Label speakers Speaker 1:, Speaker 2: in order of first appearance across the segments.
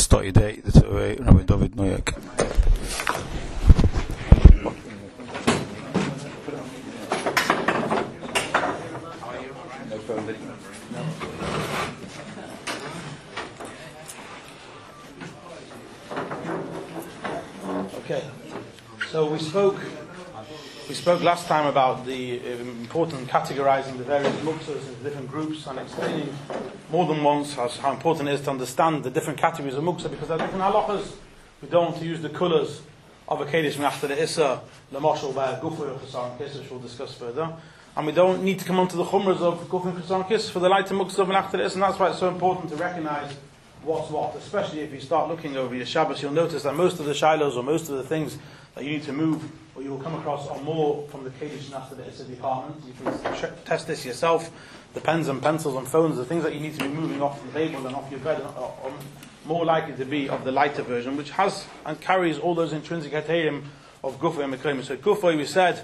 Speaker 1: start your day. That's Rabbi David Noyak.
Speaker 2: Okay, so we spoke last time about the important categorizing the various muksas into different groups and explaining more than once how important it is to understand the different categories of muksa, because there are different halachas. We don't want to use the colours of a Kaddish after the Issa, the Moshel, where Gufay or Chassan Kis, which we'll discuss further. And we don't need to come on to the chumras of Gufay and Chassan Kis for the lighter muksa of after the Issa, and that's why it's so important to recognise what's what. Especially if you start looking over your Shabbos, you'll notice that most of the shilos or most of the things that you need to move or you will come across are more from the Kaddish and after the Issa department. You can test this yourself. The pens and pencils and phones, the things that you need to be moving off the table and off your bed are more likely to be of the lighter version, which has and carries all those intrinsic heterim of Gufay and Mekayim. So Gufay, we said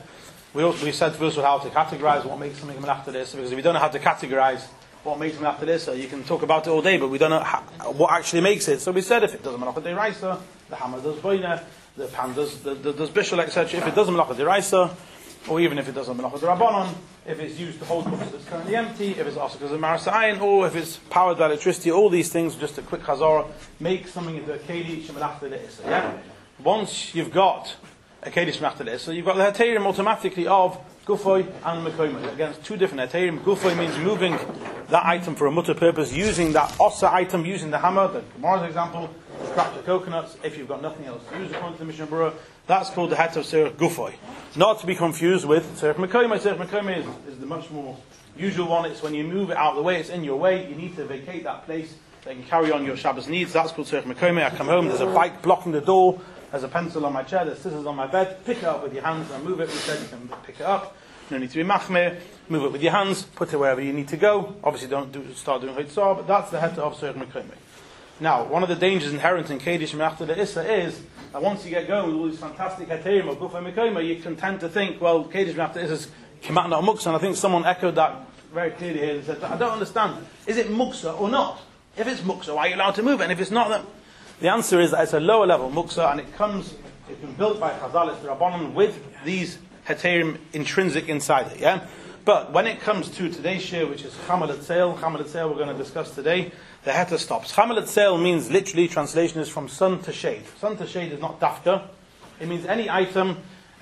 Speaker 2: first of all how to categorize what makes something after this, because if we don't know how to categorize what makes them after this, you can talk about it all day, but we don't know what actually makes it. So we said if it doesn't malach deraisa, the hammer does boina, the pan does bishul, etc. If it doesn't malach deraisa, or even if it doesn't malach derabanan, if it's used to hold cups that's currently empty, if it's also because of marasa'ayin, or if it's powered by electricity, all these things, just a quick chazara, make something into a keli shemalach de'isa. Yeah. Once you've got a keli shemalach de'isa, you've got the heterim automatically of Gufay and Mekayim. Again, it's two different heterim. Gufay means moving that item for a mutter purpose, using that osa item, using the hammer, the Gemara's example, to crack the coconuts, if you've got nothing else to use according to the Mishnah Berurah, that's called the het of Serach Gufay. Not to be confused with Serach Mekayim. Serach Mekayim is the much more usual one. It's when you move it out of the way, it's in your way, you need to vacate that place, so you can carry on your Shabbos needs. That's called Serach Mekayim. I come home, there's a bike blocking the door, there's a pencil on my chair, there's scissors on my bed, pick it up with your hands and move it. We said you can pick it up. No need to be machmir. Move it with your hands. Put it wherever you need to go. Obviously, don't start doing hitzah, but that's the het of Serach Mekayim. Now, one of the dangers inherent in Kaddish and after the Issa is that once you get going with all these fantastic heterim of Gufay Mekayim, you can tend to think, well, Kaddish and after Issa is kemat not muksa, and I think someone echoed that very clearly here and said, I don't understand. Is it muksa or not? If it's muksa, why are you allowed to move it? And if it's not, then the answer is that it's a lower level muksa, and it's been built by Chazal, it's the Rabbanon, with these heterim intrinsic inside it, yeah? But when it comes to today's shir, which is Chamal Etzel we're going to discuss today, the heta stops. Chamal Etzel means, literally, translation is from sun to shade. Sun to shade is not dafka. It means any item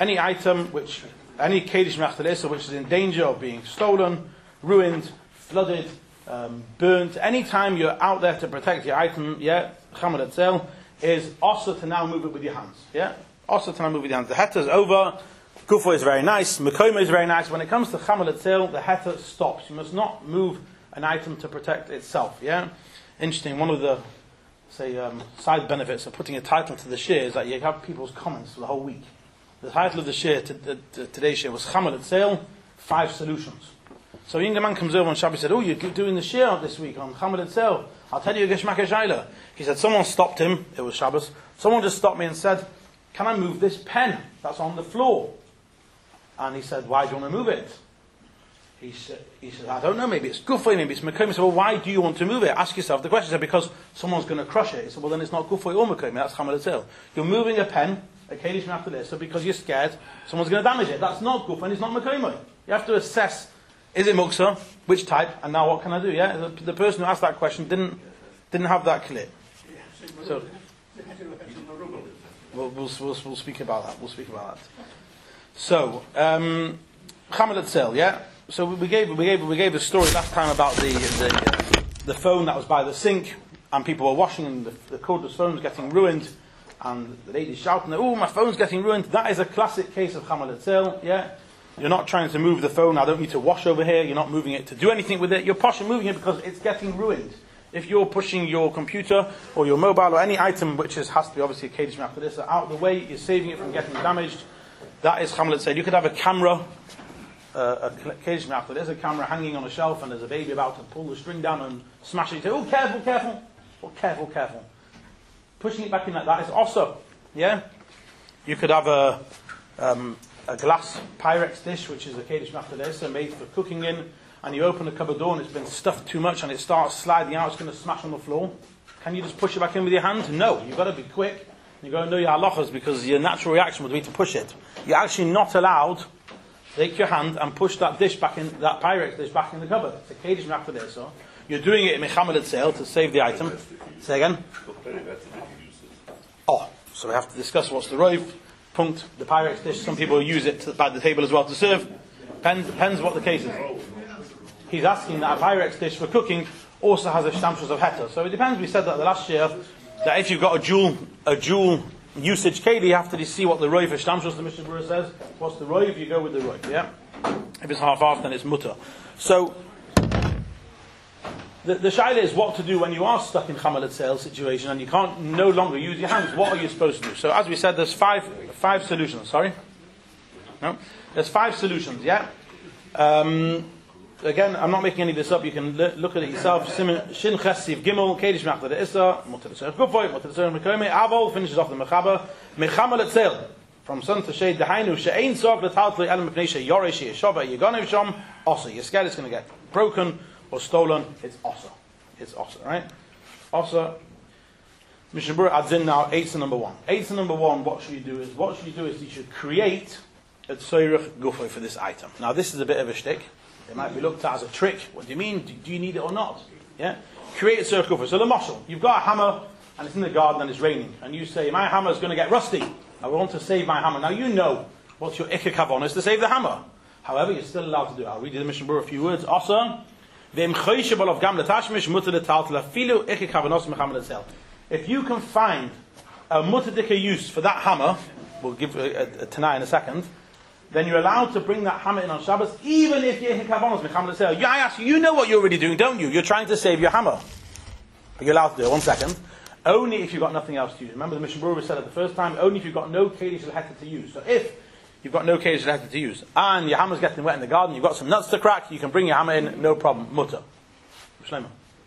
Speaker 2: which, any Kaddish Mechtelesa which is in danger of being stolen, ruined, flooded, burnt, any time you're out there to protect your item, yeah, Chamal Etzel is also to now move it with your hands, yeah? Also to now move it with your hands. The heta is over. Gufay is very nice, Mekayim is very nice. When it comes to Chamal Etzel, the heta stops. You must not move an item to protect itself, yeah? Interesting, one of the, side benefits of putting a title to the shir is that you have people's comments for the whole week. The title of the shir, today's shir, was Chamal Etzel, 5 solutions. So a young man comes over on Shabbat and said, you're doing the shir this week on Chamal Etzel. I'll tell you a Geshmak Shaila. He said, someone stopped him, it was Shabbos, someone just stopped me and said, can I move this pen that's on the floor? And he said, why do you want to move it? He said, I don't know, maybe it's Gufay, maybe it's Mekayim. He said, well, why do you want to move it? Ask yourself the question. He said, because someone's going to crush it. He said, well, then it's not Gufay or Mekayim, that's Chamal Etzel. You're moving a pen, a Kaddish after this, so because you're scared someone's going to damage it. That's not Gufay and it's not Mekayim. You have to assess, is it Muksa, which type, and now what can I do? Yeah, the person who asked that question didn't have that clear. So, we'll speak about that. We'll speak about that. So, Chamal Etzel, yeah. So we gave a story last time about the phone that was by the sink, and people were washing, and the cordless phone was getting ruined, and the lady shouting, "Oh, my phone's getting ruined!" That is a classic case of Chamal Etzel, yeah. You're not trying to move the phone. I don't need to wash over here. You're not moving it to do anything with it. You're moving it because it's getting ruined. If you're pushing your computer or your mobile or any item which has to be obviously a Kaddish after this out of the way, you're saving it from getting damaged. That is Chamal Etzel. You could have a camera, a Kaddish after there's a camera hanging on a shelf and there's a baby about to pull the string down and smash it. You say, oh, careful. Oh, careful. Pushing it back in like that is also, yeah. You could have a glass Pyrex dish, which is a Kaddish after this, made for cooking in, and you open the cupboard door and it's been stuffed too much and it starts sliding out, it's going to smash on the floor. Can you just push it back in with your hand? No, you've got to be quick. You've got to know your halachas because your natural reaction would be to push it. You're actually not allowed to take your hand and push that dish back in, that Pyrex dish back in the cupboard. It's a Kaddish after this, so you're doing it in Mechamel Etzel to save the item. Say again? Oh, so we have to discuss what's the Rov, punkt, the Pyrex dish. Some people use it by the table as well to serve. Depends what the case is. He's asking that a Pyrex dish for cooking also has a shtamshus of heter. So it depends. We said that the last year that if you've got a dual usage keli, you have to see what the Rov for shtamshus, the Mishnah Berurah says. What's the Rov? You go with the Rov, yeah? If it's half-half, then it's mutter. So the shaila is what to do when you are stuck in Chamal Etzel situation and you can't no longer use your hands. What are you supposed to do? So as we said, there's five solutions. Sorry? No? There's 5 solutions, yeah? Again, I'm not making any of this up. You can look at it yourself. Shin Chesiv Gimel, Kedish Machta de Issa, Mutter Tzerich Gufoy, Mutter Tzerich Mekoime, Avol, finishes off the Mechaber, Mechamal Etzel, from sun to shade, Dehainu, She'ein Sov, Letaltli, Elam Mepnei Yoreshi, Yeshova, Yegonev Shom, Osa. You're scared it's going to get broken or stolen. It's Osa. It's Osa, right? Osa. Mishnah Berurah adds in now, Eitzah number 1. Eitzah number 1, what should you do is you should create a Tzerich Gufoy for this item. Now this is a bit of a shtick. It might be looked at as a trick. What do you mean? Do you need it or not? Yeah? Create a circle for. So the mashal, you've got a hammer and it's in the garden and it's raining. And you say, my hammer is going to get rusty. I want to save my hammer. Now you know what your ikka kavanah is to save the hammer. However, you're still allowed to do it. I'll read you the Mishnah Berurah a few words. Asa, if you can find a mutadika use for that hammer, we'll give a Tanai in a second, then you're allowed to bring that hammer in on Shabbos, even if you're Hikavonos, Mechamel Etzel. I ask you, you know what you're already doing, don't you? You're trying to save your hammer. But you're allowed to do it. 1 second. Only if you've got nothing else to use. Remember the Mishnah Berurah said it the first time, only if you've got no Kaddish L'Heter to use. So if you've got no Kaddish L'Heter to use, and your hammer's getting wet in the garden, you've got some nuts to crack, you can bring your hammer in, no problem. Mutter. Shlomo.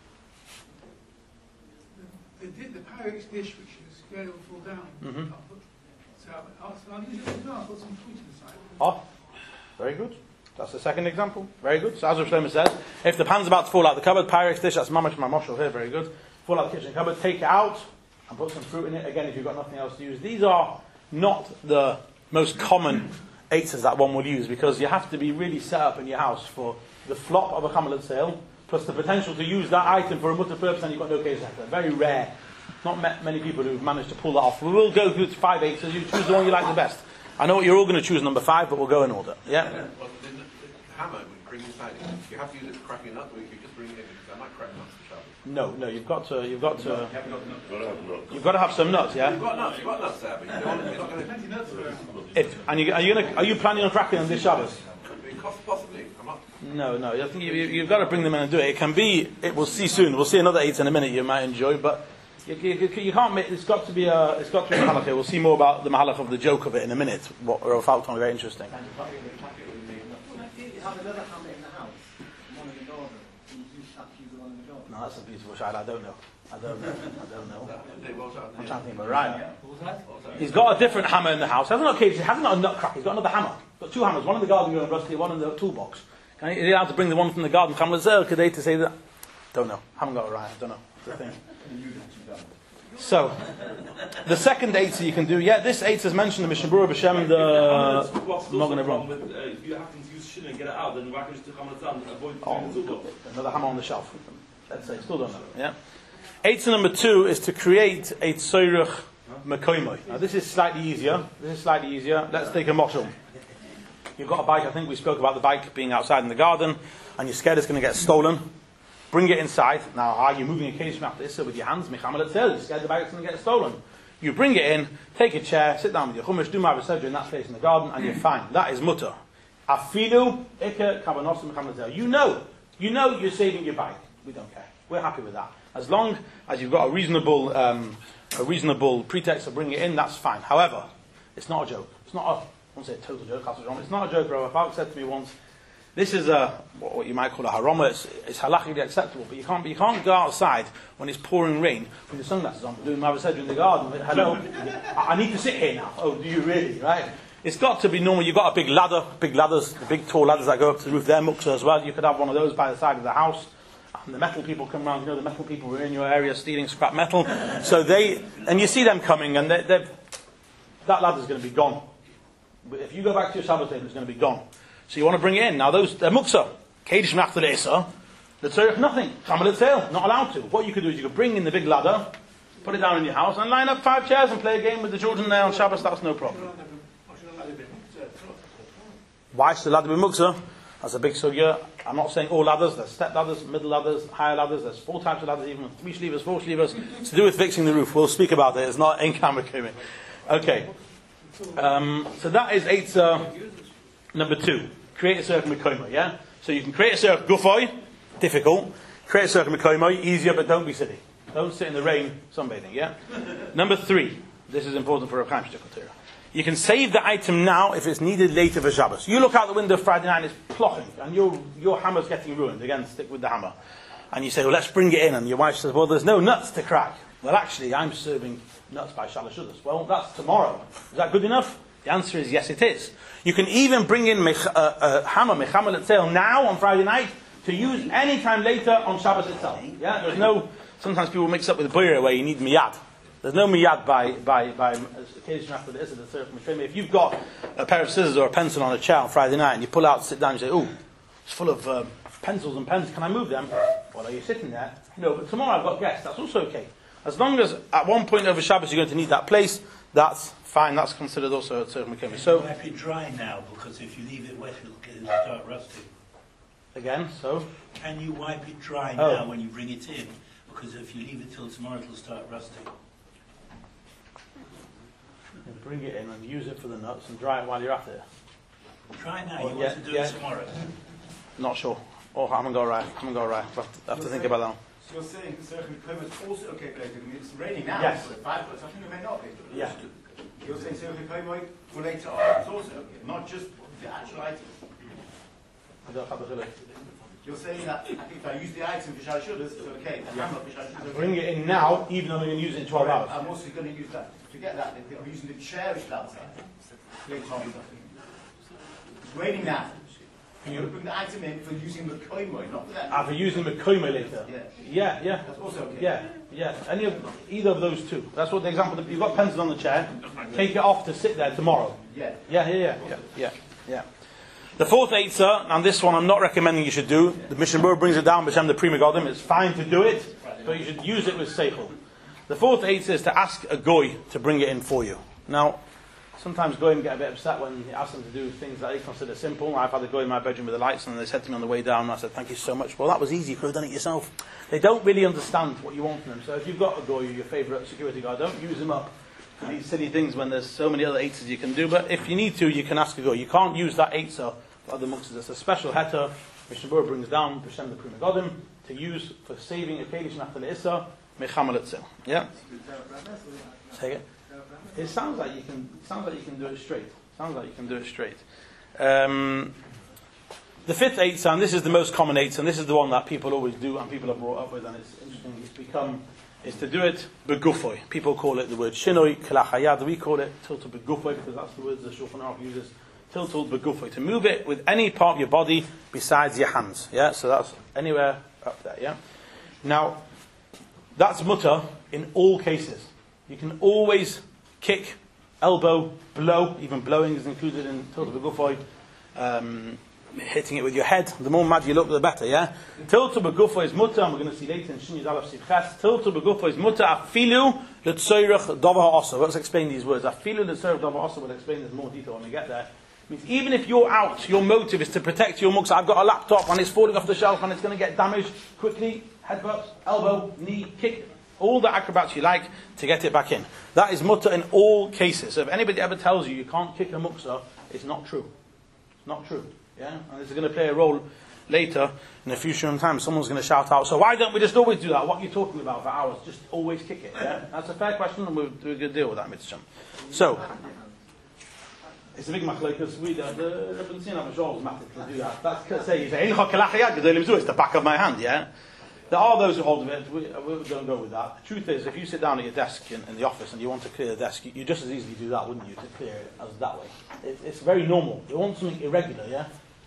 Speaker 3: The Pyrex dish, which is scared will fall down.
Speaker 2: Mm-hmm.
Speaker 3: So I'll use it as well. I'll put some fruit inside.
Speaker 2: Oh, very good. That's the second example. Very good. So as Rav Shlomo says, if the pan's about to fall out the cupboard, Pyrex dish, that's mamash mamoshel here, very good. Fall out the kitchen cupboard, take it out, and put some fruit in it. Again, if you've got nothing else to use. These are not the most common eitzes that one will use, because you have to be really set up in your house for the flop of a Chamal Etzel, plus the potential to use that item for a mutter purpose, and you've got no case after. Very rare. Not many people who've managed to pull that off. We will go through 5 eitzes. You choose the one you like the best. I know you're all going to choose number 5, but we'll go in order. Yeah?
Speaker 4: Well, the hammer would bring inside it. You have to use it for cracking nuts, or you could just bring it in, because I might crack nuts for Shabbos.
Speaker 2: No, you've got to have some nuts, yeah?
Speaker 4: You've got nuts there, but you don't, you're not going
Speaker 3: Plenty nuts for
Speaker 2: are you planning on cracking them this Shabbos?
Speaker 4: possibly. I'm not.
Speaker 2: No. I think you've got to bring them in and do it. We'll see soon. We'll see another 8 in a minute you might enjoy, but you can't make. It's got to be a mahalach here. We'll see more about the mahalach of the joke of it in a minute. What Rav Falton, very interesting. No, that's a beautiful shot. I don't know. I'm trying to think about Ryan. He's got a different hammer in the house. He hasn't got a nutcracker. He's got another hammer. He's got 2 hammers. One in the garden going rusty, one in the toolbox. Is he allowed to bring the one from the garden? Could they to say that? Don't know. Haven't got a Ryan. Don't know. That's the thing. So, the second eitzah you can do, this eitzah is mentioned in Mishnah Berurah B'Shem, I'm not going to run.
Speaker 5: If you happen to use shit and get it out, then why can't you just come and avoid
Speaker 2: another hammer on the shelf. Let's say, still don't know. Yeah? Eitzah number 2 is to create a tzorich mekoimoi. Now this is slightly easier. Let's take a moshel. You've got a bike, I think we spoke about the bike being outside in the garden, and you're scared it's going to get stolen. Bring it inside. Now, are you moving a case map this with your hands? Mechamal Etzel, you're scared the bag's going to get stolen. You bring it in, take a chair, sit down with your chumash, do my research in that place in the garden, and you're fine. That is mutter. Afilu ikke kavanos mechamal Etzel. You know you're saving your bike. We don't care. We're happy with that. As long as you've got a reasonable pretext to bring it in, that's fine. However, it's not a joke. It's not I won't say a total joke. It's not a joke. Rav Falk said to me once, this is what you might call a haroma. It's halachically acceptable, but you can't go outside when it's pouring rain with your sunglasses on, doing my research in the garden. Hello, I need to sit here now. Oh, do you really? Right? It's got to be normal. You've got a big ladder, the big tall ladders that go up to the roof. They're muktzah as well. You could have one of those by the side of the house. and the metal people come around. You know, the metal people were in your area stealing scrap metal. So and you see them coming, and that ladder's going to be gone. But if you go back to your Shabbos table, it's going to be gone. So you want to bring it in. Now they're muksa. Kedish Machta Le'isa. L'tzorich, nothing. Chamal Etzel, not allowed to. What you could do is you could bring in the big ladder, put it down in your house, and line up 5 chairs and play a game with the children there on Shabbos. That's no problem. Why should the ladder be muksa? That's a big sugya. I'm not saying all ladders. There's step ladders, middle ladders, higher ladders. There's 4 types of ladders, even 3 shlivas, 4 shlivas. It's to do with fixing the roof. We'll speak about it. It's not in camera coming. Okay. So that is Eitzah number 2. Create a circle Mekoimo, yeah? So you can create a circle Gufoi, difficult. Create a circle Mekoimo, easier, but don't be silly. Don't sit in the rain sunbathing, yeah? Number 3. This is important for a Chaim Shtickle. You can save the item now if it's needed later for Shabbos. You look out the window Friday night and it's ploching, and your hammer's getting ruined. Again, stick with the hammer. And you say, well, let's bring it in. And your wife says, well, there's no nuts to crack. Well, actually, I'm serving nuts by Shalosh Shudas. Well, that's tomorrow. Is that good enough? The answer is yes, it is. You can even bring in a hammer, Mechamal Etzel, now on Friday night to use any time later on Shabbos itself. Yeah, there's no. Sometimes people mix up with boira where you need miyad. There's no miyad by occasion after the Issa, the Tzorich Mekoimo. If you've got a pair of scissors or a pencil on a chair on Friday night and you pull out, sit down, and you say, "Oh, it's full of pencils and pens. Can I move them?" Well, are you sitting there? No, but tomorrow I've got guests. That's also okay. As long as at one point over Shabbos you're going to need that place, that's fine. That's considered also a Tzorich Mekoimo. So
Speaker 6: wipe it dry now, because if you leave it wet, it'll start rusting.
Speaker 2: Again, so
Speaker 6: can you wipe it dry now when you bring it in? Because if you leave it till tomorrow, it'll start rusting.
Speaker 2: And bring it in and use it for the nuts and dry it while you're at it.
Speaker 6: Try now. You want to do it tomorrow?
Speaker 2: Not sure. Oh, I haven't got right. I have to think about that one.
Speaker 7: So you're saying Tzorich Mekoimo is also okay, but it's raining now.
Speaker 2: Yes.
Speaker 7: So 5 foot, I think it may not be.
Speaker 2: Yeah.
Speaker 7: You're saying Tzorich Mekoimo for later on is also okay, not just the actual item.
Speaker 2: I don't have the
Speaker 7: You're saying that if I use the item for Shalosh Shudas, it's okay. The hammer for Shalosh Shudas is okay.
Speaker 2: Bring it in now, even though I'm going to use it in 12 hours.
Speaker 7: I'm also going to use that. Forget that. I'm using the cherish outside. Later on. It's raining now. You bring the item in for using the Mekoimo, not for that.
Speaker 2: For using Mekoimo later.
Speaker 7: Yeah.
Speaker 2: Yeah.
Speaker 7: That's also okay.
Speaker 2: Yeah. Either of those two. That's what the example. You've got pencils on the chair. Take it off to sit there tomorrow.
Speaker 7: Yeah.
Speaker 2: Yeah. The 4th Eitzah, and this one I'm not recommending you should do. The Mishnah Berurah brings it down, B'Shem the Pri Megadim. It's fine to do it, but you should use it with seichel. The 4th Eitzah is to ask a goy to bring it in for you. Now, sometimes goyim get a bit upset when you ask them to do things that they consider simple. I've had a goy in my bedroom with the lights, and they said to me on the way down, and I said, "Thank you so much." Well, that was easy. You could have done it yourself. They don't really understand what you want from them. So if you've got a goy, your favourite security guard, don't use them up for these silly things when there's so many other eitzahs you can do. But if you need to, you can ask a goy. You can't use that eitzah for other muksas. It's a special heter. Mishnah Berurah brings down B'Shem the Pri Megadim to use for saving a kedish after the Issa Mechamal Etzel. Yeah. Say it. It sounds like you can do it straight. The 5th Eitzah, and this is the most common Eitzah, and this is the one that people always do and people are brought up with, and it's interesting. Is to do it begufoi. People call it the word shinoi kelachayad. We call it tiltul begufoi because that's the words the Shulchan Aruch uses. Tiltul begufoi, to move it with any part of your body besides your hands. Yeah, so that's anywhere up there. Yeah. Now, that's mutter in all cases. You can always kick, elbow, blow. Even blowing is included in tiltul begufoi. Hitting it with your head. The more mad you look, the better. Yeah. Tiltul begufoi is mutter, and we're going to see later in Shin Yud Aleph Sif Ches. Tiltul begufoi is mutter afilu letzorich davar ha'asa. Let's explain these words. Afilu letzorich davar ha'asa. We'll explain this in more detail when we get there. It means even if you're out, your motive is to protect your muksa. I've got a laptop and it's falling off the shelf and it's going to get damaged. Quickly, headbutt, elbow, knee, kick, all the acrobats you like to get it back in. That is mutter in all cases. So if anybody ever tells you can't kick a muksa, it's not true. It's not true. Yeah, and this is going to play a role later in a future time. Someone's going to shout out, "So why don't we just always do that? What are you talking about for hours? Just always kick it." Yeah, that's a fair question, and we're going to deal with that, Mitzvah. So it's a big machlokes because we the Rebbe Tzina Major is matter to do that. That's to say, it's the back of my hand. Yeah, there are those who hold of it. We don't go with that. The truth is, if you sit down at your desk in the office and you want to clear the desk, you just as easily do that, wouldn't you, to clear it as that way? It's very normal. You want something irregular, yeah?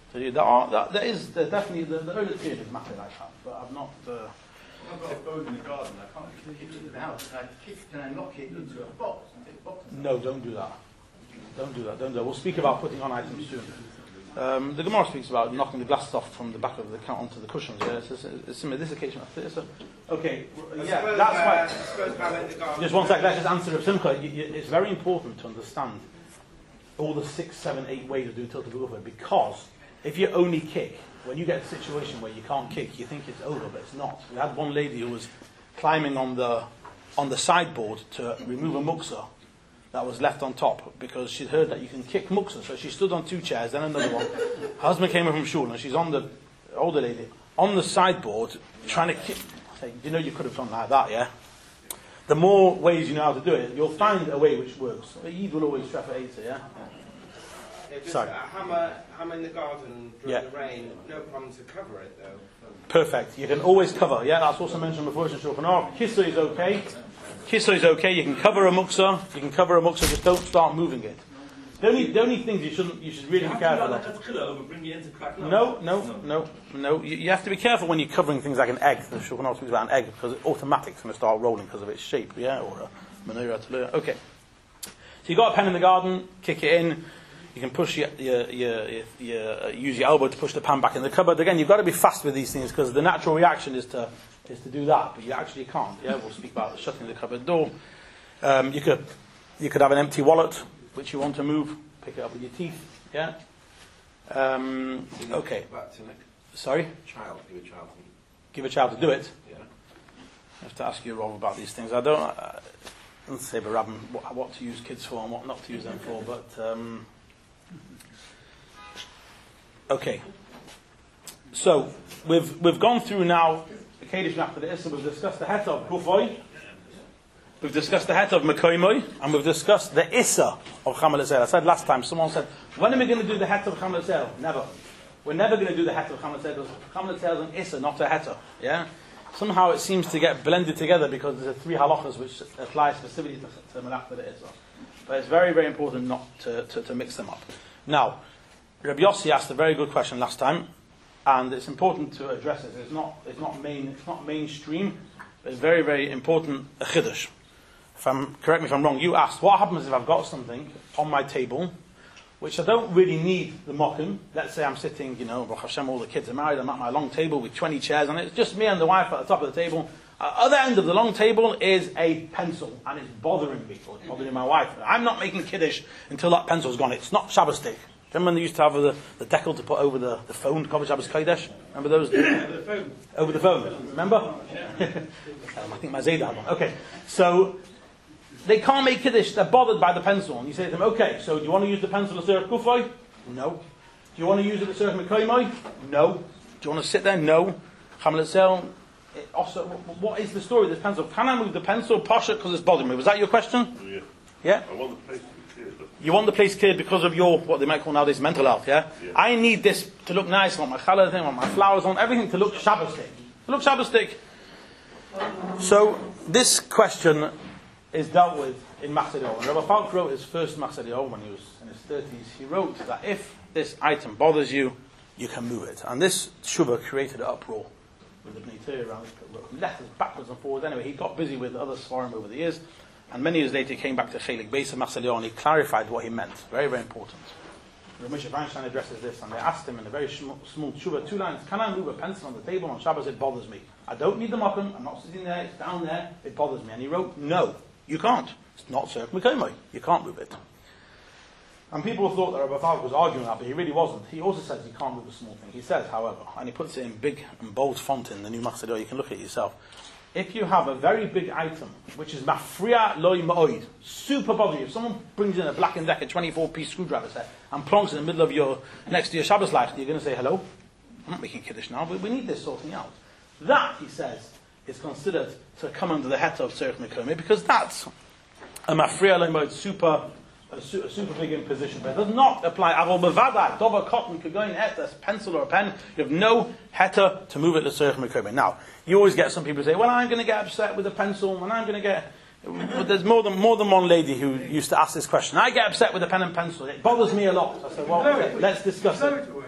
Speaker 2: So there's definitely the early period is matter like that, but I've not.
Speaker 7: I've got a bow in the garden. I can't kick it to the house. Can I knock it into a box and take the box?
Speaker 2: No, don't do that. Don't do that. We'll speak about putting on items soon. The Gemara speaks about knocking the glasses off from the back of the count onto the cushions. Yeah, it's similar. This occasion, okay. Yeah, that's why. Just one sec. Let's just answer Rav Simcha. It's very important to understand all the 6, 7, 8 ways of doing tilted b'gufay, because if you only kick, when you get a situation where you can't kick, you think it's over, but it's not. We had one lady who was climbing on the sideboard to remove a muksa that was left on top, because she'd heard that you can kick muksa. So she stood on 2 chairs, then another one. Her husband came in from shul, and she's on the older lady on the sideboard trying to kick. I say, you know, you could have done like that, yeah. The more ways you know how to do it, you'll find a way which works. Eid will always strap at yeah.
Speaker 8: Sorry. A hammer in the garden during the rain, no problem to cover it though.
Speaker 2: Perfect. You can always cover. Yeah, that's also mentioned before in Shulchan Aruch. Kissa is okay. Kissa is okay. You can cover a muksa. Just don't start moving it. The only things you should really be careful of. No. You have to be careful when you're covering things like an egg. The Shulchan Aruch speaks about an egg because it's automatic it's going to start rolling because of its shape. Yeah, or a menorah talua. Okay. So you got a pen in the garden. Kick it in. You can push use your elbow to push the pan back in the cupboard. Again, you've got to be fast with these things because the natural reaction is to do that, but you actually can't. Yeah, we'll speak about shutting the cupboard door. You could have an empty wallet which you want to move. Pick it up with your teeth. Yeah. Okay. Sorry. Give a child to do it. Yeah. I have to ask you, Rob, about these things. I don't say, but what to use kids for and what not to use them for, but. Okay, so we've gone through now the Kaddish after the Issa. We've discussed the Het of Gufay, we've discussed the Het of Mekoimoy, and we've discussed the Issa of Chamal Ezel. I said last time, someone said, when are we going to do the Het of Chamal Ezel? Never. We're never going to do the Het of Chamal Ezel because Chamal Ezel is an Issa, not a Het. Yeah? Somehow it seems to get blended together because there's 3 halachas which apply specifically to Melach the Issa. But it's very, very important not to mix them up. Now, Rabbi Yossi asked a very good question last time, and it's important to address it. It's not mainstream, but it's very, very important a chiddush. Correct me if I'm wrong. You asked, what happens if I've got something on my table, which I don't really need the mokum. Let's say I'm sitting, Baruch Hashem, all the kids are married. I'm at my long table with 20 chairs on it. It's just me and the wife at the top of the table. At the other end of the long table is a pencil, and it's bothering me, or it's bothering my wife. I'm not making kiddush until that pencil's gone. It's not Shabbos stick. Remember when they used to have the decal to put over the phone, Kodesh Shabbos Kodesh? Remember those? Over the phone. Remember? I think my Zayda had one. Okay. So, they can't make Kiddush, they're bothered by the pencil. And you say to them, okay, so do you want to use the pencil to serve Kufay? No. Do you want to use it to serve Mekoimoy? No. Do you want to sit there? No. Chamal Ezel? Also, what is the story of this pencil? Can I move the pencil, Pasha, because it's bothering me? Was that your question? Yeah?
Speaker 9: I want the place to be clear.
Speaker 2: You want the place cleared because of your, what they might call nowadays, mental health, yeah? I need this to look nice. I want my challah thing, I want my flowers, I want everything to look Shabbos-tic. To look Shabbos-tic. So, this question is dealt with in Machzor Yael. Rabbi Falk wrote his first Machzor Yael when he was in his 30s. He wrote that if this item bothers you, you can move it. And this Shuvah created an uproar with the Bnei Torah around letters backwards and forwards. Anyway, he got busy with other Sfarim over the years. And many years later he came back to Chelik Beis of Machzor Yael and he clarified what he meant. Very, very important. Rabbi Moshe Feinstein addresses this and they asked him in a very small Shuvah, 2 lines, can I move a pencil on the table on Shabbos? It bothers me. I don't need the mokum, I'm not sitting there, it's down there, it bothers me. And he wrote, no, you can't. It's not Serk Mekoimoy. You can't move it. And people thought that Rabbi Falk was arguing that, but he really wasn't. He also says you can't move a small thing. He says, however, and he puts it in big and bold font in the new Machzor Yael, you can look at it yourself. If you have a very big item, which is mafriya loy ma'oid, super bothersome, if someone brings in a Black & Decker 24-piece screwdriver set and plonks in the middle of next to your Shabbos light, you're going to say, hello? I'm not making Kiddush now, but we need this sorting out. That, he says, is considered to come under the het of Tzorech Mekoimoy, because that's a mafriya loy ma'oid, a super big imposition, but it does not apply. Avol bevada, dover cotton, could go in a pencil or a pen. You have no heta to move it to Tzorech Mekoimoy. Now, you always get some people who say, "Well, I'm going to get upset with a pencil, and I'm going to get." Well, there's more than one lady who used to ask this question. I get upset with a pen and pencil. It bothers me a lot. I said, "Well, let's discuss it."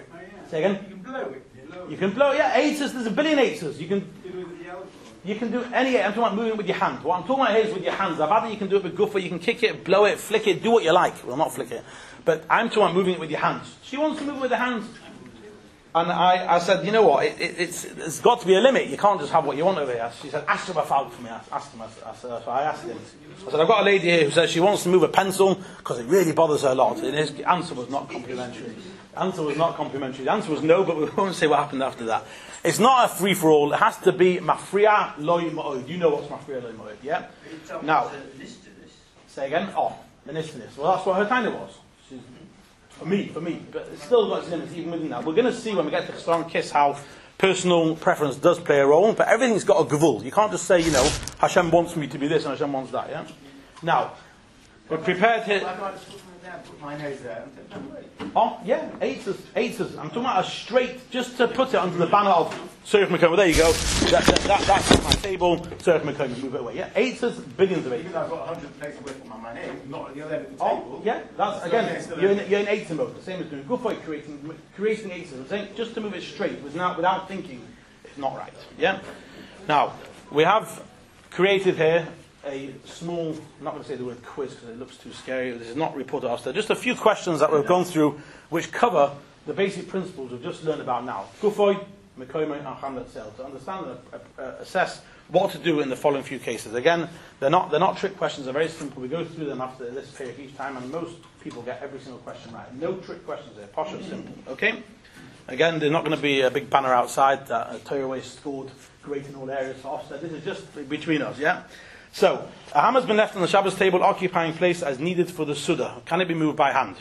Speaker 2: Say again?
Speaker 3: You can blow it.
Speaker 2: You can blow, yeah, eitzes, there's a billion eitzes. You can do any, I'm talking about moving it with your hand. What I'm talking about here is with your hands. I've had it, you can do it with guffa, you can kick it, blow it, flick it, do what you like. Well, not flick it. But I'm talking about moving it with your hands. She wants to move it with her hands. And I said, you know what, it's got to be a limit. You can't just have what you want over here. She said, ask him about for me. I asked him. So I asked him. I said, I've got a lady here who says she wants to move a pencil because it really bothers her a lot. And his answer was not complimentary. The answer was no, but we won't say what happened after that. It's not a free-for-all. It has to be mafriya loy ma'od. You know what's mafriya loy ma'od, yeah? Now, say again? Oh, the nistiness. Well, that's what her kind of was. For me. But it's still got its limits even within that. We're going to see when we get to Chesron Kiss how personal preference does play a role, but everything's got a gavul. You can't just say, you know, Hashem wants me to be this and Hashem wants that, yeah? Now, we're prepared to...
Speaker 7: Put my nose there.
Speaker 2: Oh, yeah, eitzes. I'm talking about a straight, just to put it under the banner of Surf Makoma. There you go. That's on my table. Surf Makoma, move it away. Yeah, eitzes, billions of eitzes.
Speaker 7: Even though I've got 100 places away from my name, not at the other end of the
Speaker 2: Oh,
Speaker 7: table.
Speaker 2: yeah, that's, again, you're in eitzes mode. The same as doing good for creating eitzes. I'm saying just to move it straight, without thinking, it's not right. Yeah? Now, we have created here a small, I'm not going to say the word quiz because it looks too scary. This is not reported after. Just a few questions that we've gone through which cover the basic principles we've just learned about now. Kufoy, Mekoimah, and Hamlet Sel. To understand and assess what to do in the following few cases. Again, they're not trick questions, they're very simple. We go through them after this period each time, and most people get every single question right. No trick questions there. Posh and simple. Okay? Again, there's not going to be a big banner outside that Torah Way scored great in all areas for offset. This is just between us, yeah? So, a hammer's been left on the Shabbos table, occupying place as needed for the Suda. Can it be moved by hand?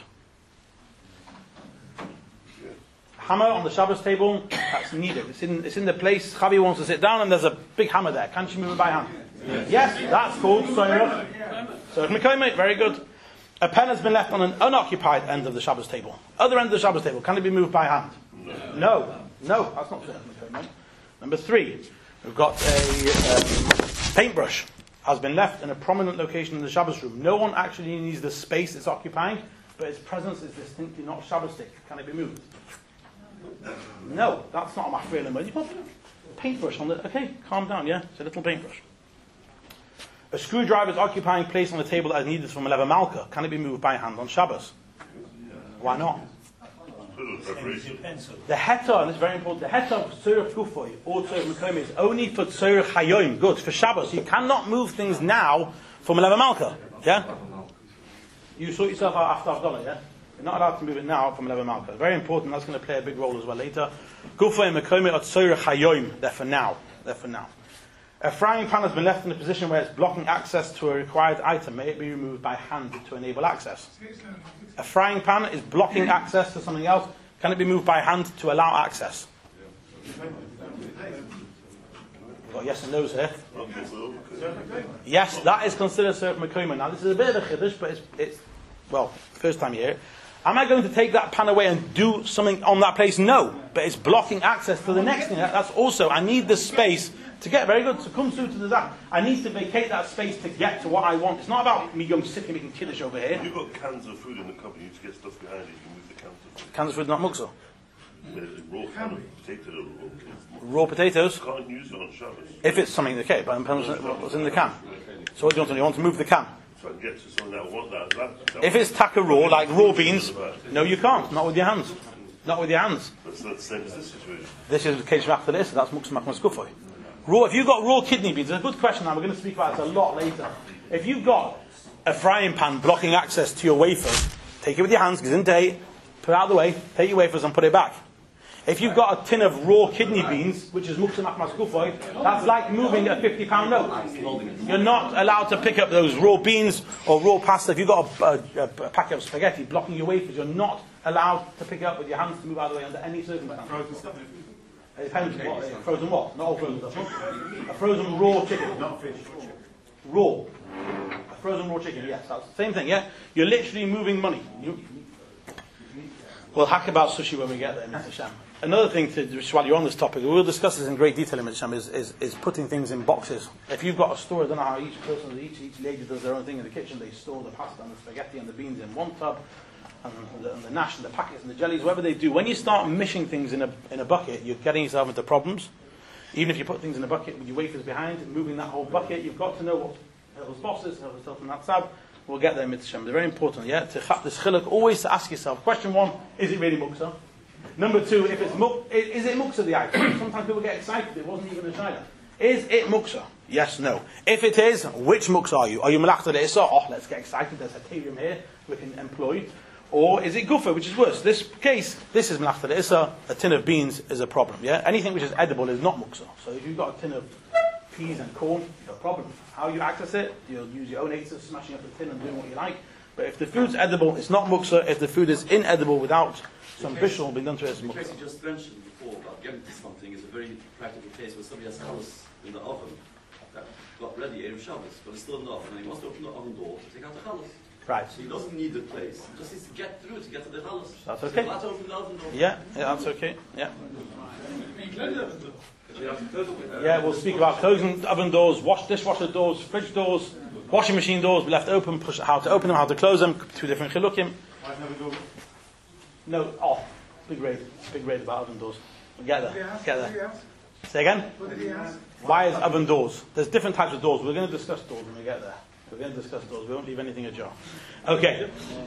Speaker 2: Hammer on the Shabbos table, that's needed. It's in the place, Chavi wants to sit down and there's a big hammer there. Can she move it by hand? Yes, that's called Soirach. So, very good. A pen has been left on an unoccupied end of the Shabbos table. Other end of the Shabbos table, can it be moved by hand? No, that's not Soirach. Number 3, we've got a paintbrush. Has been left in a prominent location in the Shabbos room. No one actually needs the space it's occupying, but its presence is distinctly not Shabbostic. Can it be moved? No, that's not a mafriya mode. You put a paintbrush on the... Okay, calm down, yeah? It's a little paintbrush. A screwdriver is occupying place on the table as needed from a lever malka. Can it be moved by hand on Shabbos? Why not? The heter, and it's very important, the heter of Tzorech Kufoy or Tzorech Mekoimah is only for Tzorech Hayoim, good, for Shabbos. You cannot move things now from a lever malka, yeah? You sort yourself out after Havdalah, yeah? You're not allowed to move it now from a lever malka. Very important, that's going to play a big role as well later. Kufoy and Mekoimah are Tzorech Hayoim, they're for now. A frying pan has been left in a position where it's blocking access to a required item. May it be removed by hand to enable access? A frying pan is blocking access to something else. Can it be moved by hand to allow access? We've got yes and no's here. Yes, that is considered Tzorech Mekoimah. Now this is a bit of a chiddush, but it's first time you hear it. Am I going to take that pan away and do something on that place? No, but it's blocking access to the next thing. That's also, I need the space to get, very good, to come through to the zap. I need to vacate that space to get to what I want. It's not about me going sitting making kiddush over here.
Speaker 9: You've got cans of food in the cupboard, you need to get stuff behind it, you can move the cans of food.
Speaker 2: Cans of food, not muksa.
Speaker 9: Raw can of potatoes.
Speaker 2: Raw potatoes?
Speaker 9: Can't use it on Shabbos.
Speaker 2: If it's something, okay, but what's in the can. So what do you want to do? You want to move the can?
Speaker 9: So I can get to something that I want that.
Speaker 2: If it's taka raw, like raw beans, no you can't, not with your hands. Not with your hands.
Speaker 9: That's not the same as this situation.
Speaker 2: This is the case after this, that's muksa makmas kufoy. Raw, if you've got raw kidney beans, it's a good question now, we're going to speak about this a lot later. If you've got a frying pan blocking access to your wafers, take it with your hands, put it out of the way, take your wafers and put it back. If you've got a tin of raw kidney beans, which is muksa makmas kufoy, that's like moving a 50-pound note. You're not allowed to pick up those raw beans or raw pasta. If you've got a packet of spaghetti blocking your wafers, you're not allowed to pick it up with your hands to move out of the way under any circumstance.
Speaker 7: Frozen stuff.
Speaker 2: It depends what. Frozen what? Not all frozen stuff. A frozen raw chicken.
Speaker 7: Not fish.
Speaker 2: Raw. A frozen raw chicken, yes. That's the same thing, yeah? You're literally moving money. We'll hack about sushi when we get there, Mr. Sham. Another thing, while you're on this topic, we'll discuss this in great detail in Mr. Sham, is putting things in boxes. If you've got a store, I don't know how each person, each lady does their own thing in the kitchen, they store the pasta and the spaghetti and the beans in one tub, and the nash and the packets and the jellies, whatever they do, when you start mishing things in a bucket, you're getting yourself into problems. Even if you put things in a bucket with your wafers behind, moving that whole bucket, you've got to know what Hilchos Bosses, Hilchos Tilton Natzab. We'll get there mitzvah. They're very important, yeah? To chat this chiluk, always to ask yourself, question one, is it really muksa? Number two, if it's is it muksa the item? Sometimes people get excited, it wasn't even a shayla. Is it muksa? Yes, no. If it is, which muksa are you? Are you malachta de'isa? Oh, let's get excited, there's a terium here we can employ. Or is it gufa, which is worse? This case, this is malachta de'isa, a tin of beans is a problem, yeah? Anything which is edible is not muksa. So if you've got a tin of peas and corn, no problem. How you access it, you'll use your own aids, smashing up the tin and doing what you like. But if the food's edible, it's not muksa. If the food is inedible without some bishul being done to it, it's
Speaker 5: muksa. The case you just mentioned before about getting to something is a very practical case where somebody has challis in the oven that got ready Erev Shabbos, but it's still in the oven, and he wants to open the oven door to take out the challis.
Speaker 2: Right.
Speaker 5: So he doesn't need the place, he just needs to get through to get to the challis.
Speaker 2: That's okay.
Speaker 5: So open the oven door.
Speaker 2: Yeah, that's okay. Yeah. Yeah, we'll speak about closing oven doors, dishwasher doors, fridge doors, washing machine doors, left open, how to open them, how to close them, two different chilukim. No, big raid about oven doors. We'll get there. Say again? Why is oven doors? There's different types of doors. We're going to discuss doors when we get there. We won't leave anything ajar. Okay.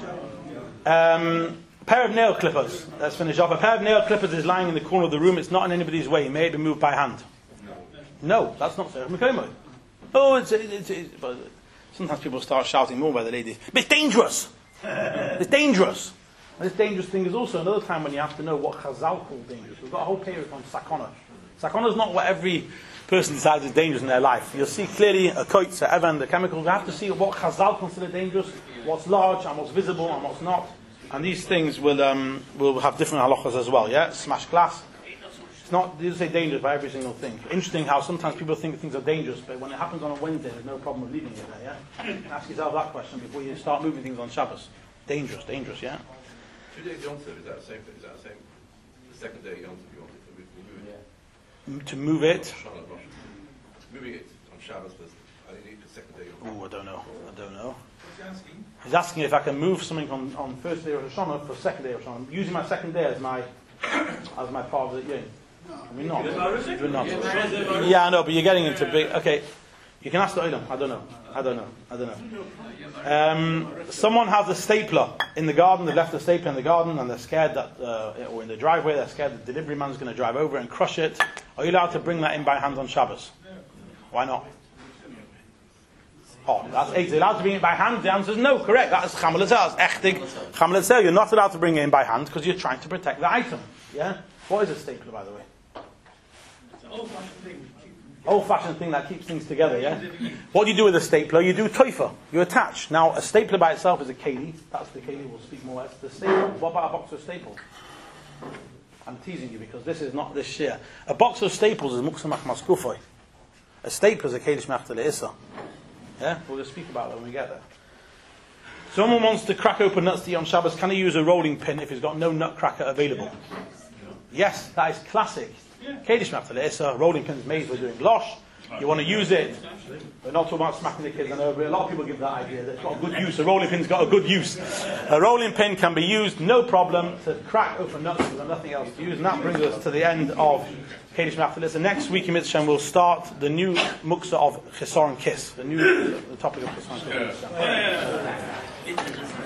Speaker 2: Pair of nail clippers. Let's finish off. A pair of nail clippers is lying in the corner of the room. It's not in anybody's way. May it be moved by hand? No, that's not so. But sometimes people start shouting more by the ladies. But it's dangerous. It's dangerous. And this dangerous thing is also another time when you have to know what Chazal called dangerous. We've got a whole period on sakana. Sakana is not what every person decides is dangerous in their life. You'll see clearly a koitz, a evan, the chemicals. We have to see what Chazal consider dangerous, what's large and what's visible and what's not. And these things will have different halachas as well, yeah? Smash glass. It's not, they say dangerous by every single thing. Interesting how sometimes people think things are dangerous, but when it happens on a Wednesday, there's no problem with leaving it there, yeah? Ask yourself that question before you start moving things on Shabbos. Dangerous, yeah?
Speaker 4: 2 days Yom Tov, is that the same? The second day Yom Tov, you want to move it?
Speaker 2: To move it?
Speaker 4: Moving it on Shabbos, I need the second day Yom Tov.
Speaker 2: Oh, I don't know. He's asking if I can move something on first day of Rosh Hashanah for second day of Rosh Hashanah, using my second day as my part of the year. I mean, not. We're not. Yeah, I know, but you're getting into big. Okay, you can ask the Olam. I don't know. Someone has a stapler in the garden. They left the stapler in the garden, and they're scared that, or in the driveway, they're scared the delivery man's going to drive over and crush it. Are you allowed to bring that in by hand on Shabbos? Why not? That's eight. You're allowed to bring it by hand? The answer is no. Correct. That is Chamal Etzel. That's echtig Chamal Etzel. You're not allowed to bring it in by hand because you're trying to protect the item. Yeah. What is a stapler, by the way?
Speaker 3: It's an old-fashioned thing.
Speaker 2: Old-fashioned thing that keeps things together. Yeah. What do you do with a stapler? You do toifa. You attach. Now, a stapler by itself is a keli. That's the keli. We'll speak more about the staple. What about a box of staples? I'm teasing you because this is not this share. A box of staples is muksamach maskufoi. A stapler is a keli shmachta le'isa. Yeah, we'll just speak about that when we get there. Someone wants to crack open nuts to eat on Shabbos. Can he use a rolling pin if he's got no nut cracker available? Yes, that is classic. Kedish Maftalesa, rolling pins made for doing glosh. You want to use it. We're not talking about smacking the kids. I know a lot of people give that idea. It's got a good use. A rolling pin's got a good use. A rolling pin can be used, no problem, to crack open nuts because there's nothing else to use. And that brings us to the end of Kedish Maftalesa. Next week in Mitzvah we'll start the new muksa of Chesor and Kiss. The topic of Chesor and Kiss.